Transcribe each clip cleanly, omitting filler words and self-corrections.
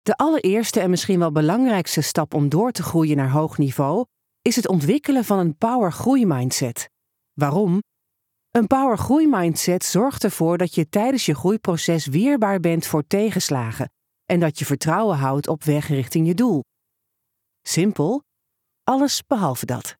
De allereerste en misschien wel belangrijkste stap om door te groeien naar hoog niveau is het ontwikkelen van een power groeimindset. Waarom? Een power groeimindset zorgt ervoor dat je tijdens je groeiproces weerbaar bent voor tegenslagen en dat je vertrouwen houdt op weg richting je doel. Simpel, alles behalve dat.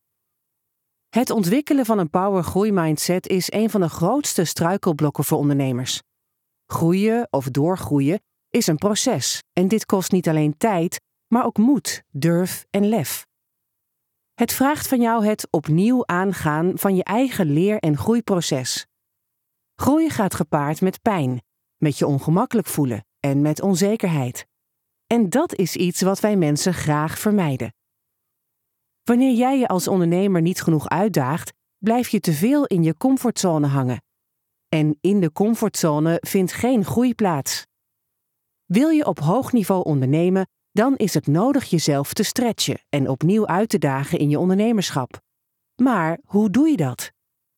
Het ontwikkelen van een power groeimindset is een van de grootste struikelblokken voor ondernemers. Groeien of doorgroeien is een proces en dit kost niet alleen tijd, maar ook moed, durf en lef. Het vraagt van jou het opnieuw aangaan van je eigen leer- en groeiproces. Groei gaat gepaard met pijn, met je ongemakkelijk voelen en met onzekerheid. En dat is iets wat wij mensen graag vermijden. Wanneer jij je als ondernemer niet genoeg uitdaagt, blijf je te veel in je comfortzone hangen. En in de comfortzone vindt geen groei plaats. Wil je op hoog niveau ondernemen, dan is het nodig jezelf te stretchen en opnieuw uit te dagen in je ondernemerschap. Maar hoe doe je dat?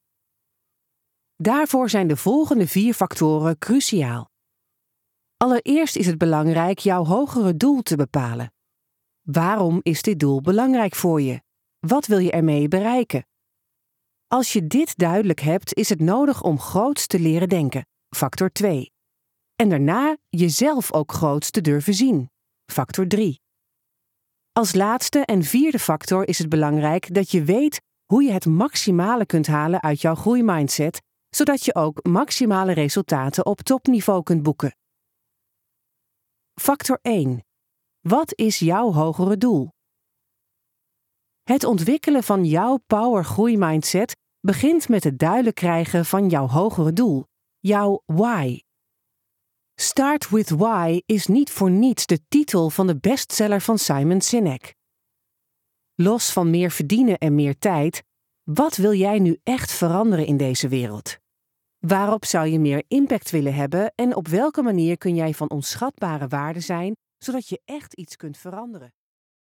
Daarvoor zijn de volgende 4 factoren cruciaal. Allereerst is het belangrijk jouw hogere doel te bepalen. Waarom is dit doel belangrijk voor je? Wat wil je ermee bereiken? Als je dit duidelijk hebt, is het nodig om groots te leren denken, factor 2. En daarna jezelf ook groots te durven zien, factor 3. Als laatste en 4e factor is het belangrijk dat je weet hoe je het maximale kunt halen uit jouw groeimindset, zodat je ook maximale resultaten op topniveau kunt boeken. Factor 1. Wat is jouw hogere doel? Het ontwikkelen van jouw power groeimindset begint met het duidelijk krijgen van jouw hogere doel, jouw why. Start with Why is niet voor niets de titel van de bestseller van Simon Sinek. Los van meer verdienen en meer tijd, wat wil jij nu echt veranderen in deze wereld? Waarop zou je meer impact willen hebben en op welke manier kun jij van onschatbare waarde zijn, zodat je echt iets kunt veranderen?